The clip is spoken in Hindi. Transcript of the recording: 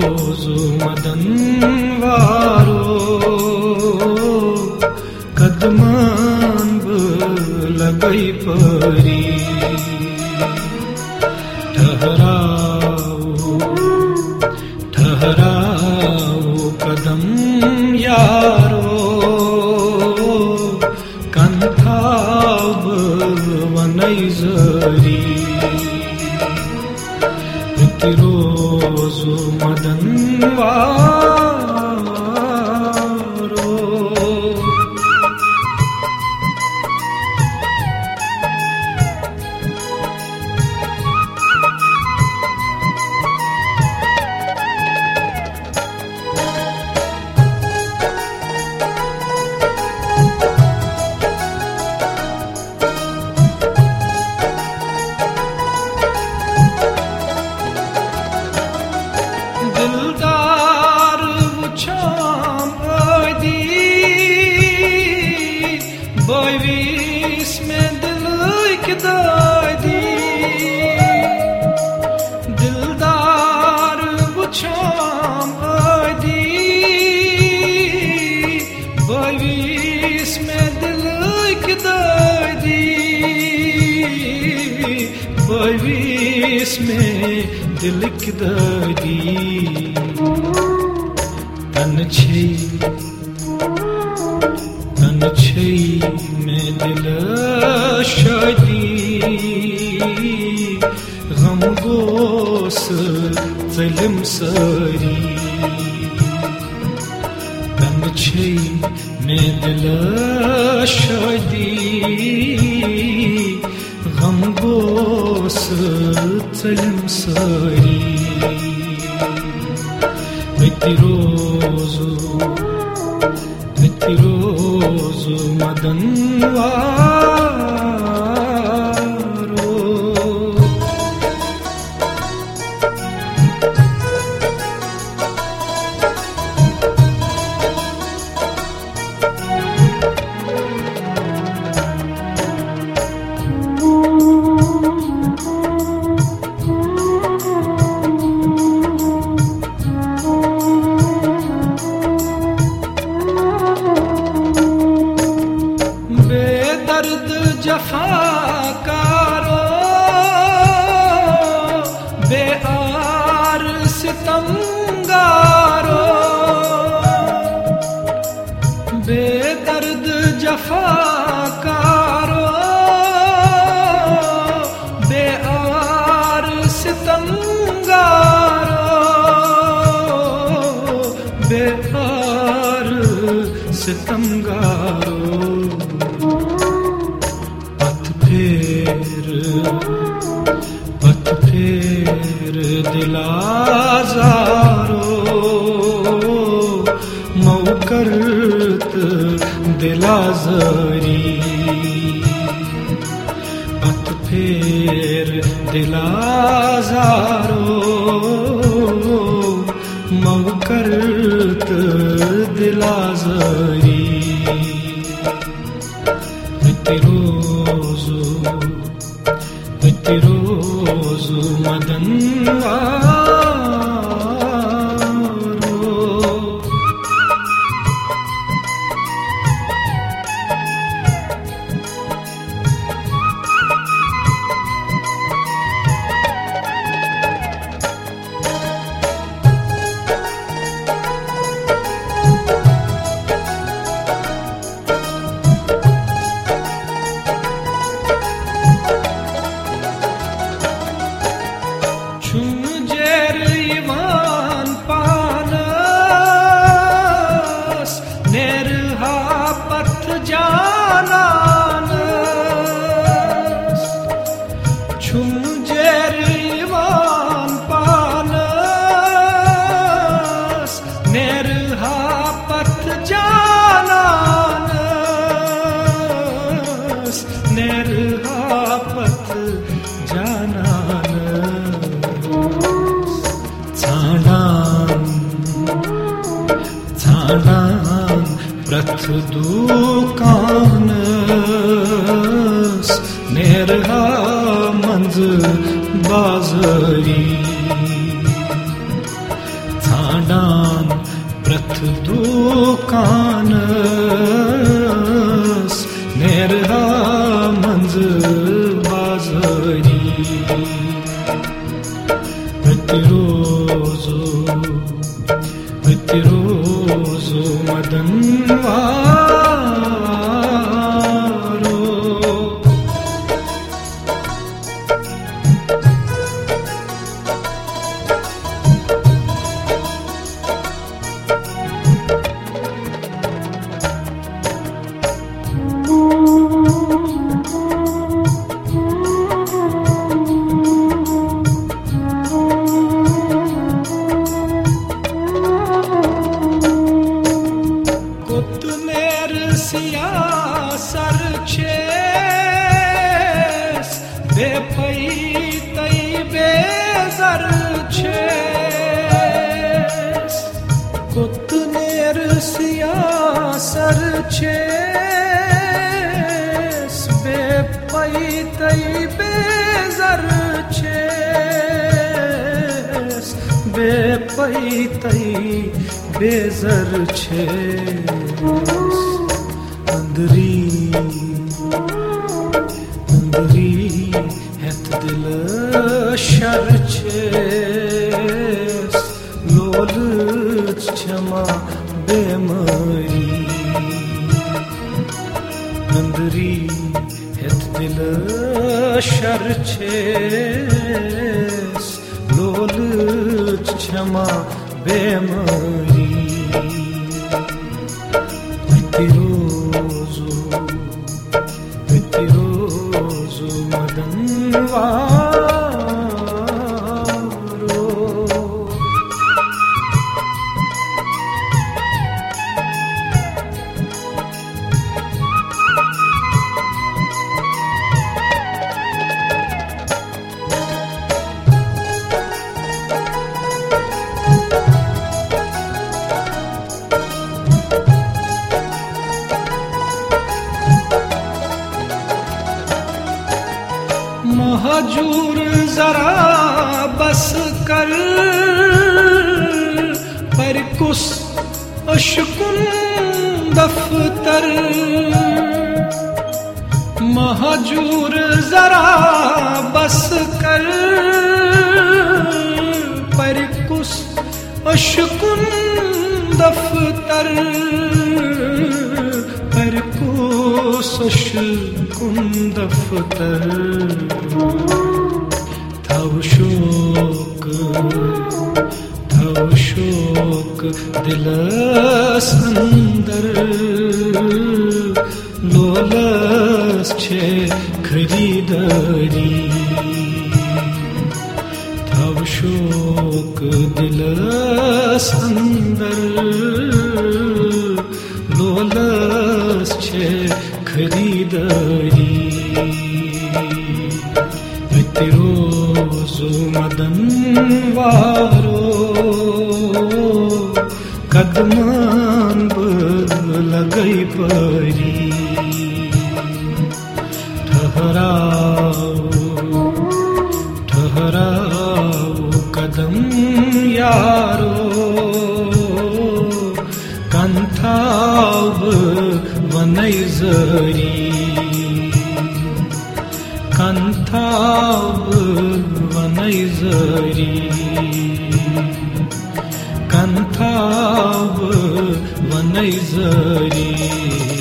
रोजु मदन वारो कदमान लगई परी ठहराओ कदम यारो कंथाब वनई जरी रोजु मदन वारो दिलदार वुछाम दी बोईवीस में दिल इकदादी दिलदार वुछाम दी बोईवीस में दिल इकदादी बोईवीस में दिल इकदादी तन छई में दिल शादी गम गोस ज़िल्म सारी तन छई में दिल शादी गम गोस ज़िल्म सारी रोजु मदन वारो बेदर्द जफाकारो बेआर सितमगारो बेदर्द जफाकारो बेआर सितमगारो बेआर सितमगारो पथ फेर दिलाजारो मौकरत दिलाजरी पथ फेर दिलाजारो मौकरत दिलाजरी रोजु मदन वारो प्रथ दुकानस नेरहा मंज बाजरी खाडान प्रथ दुकानस नेरहा मंज बाजारी प्रतिरोजो मदन वारो सरचेस बेपई तई बेजरचेस कुतनेर सिया सरचेस बेपई तई बेजरचेस बेपई तई बेजरचेस अंदरी het dil şerçes lolç çama bemari अंदरी het dil şerçes lolç çama bemari प्रतिरोजो Madan वारो महजूर जरा बस कर पर कुस अशकुन दफ्तर महजूर जरा बस कर पर कुस अशकुन दफ्तर पर कुस अशकुन दफ्तर थव शोक दिलस अंदर लोलस छे खरीदारी थव शोक दिलस अंदर लोलस छे खरीदारी प्रतिरोजो मदन वारो कदमान लगई परी ठहराओ कदम यारो कंथाव वनई जरी कंथाव वनई जरी कंथाव वनई जरी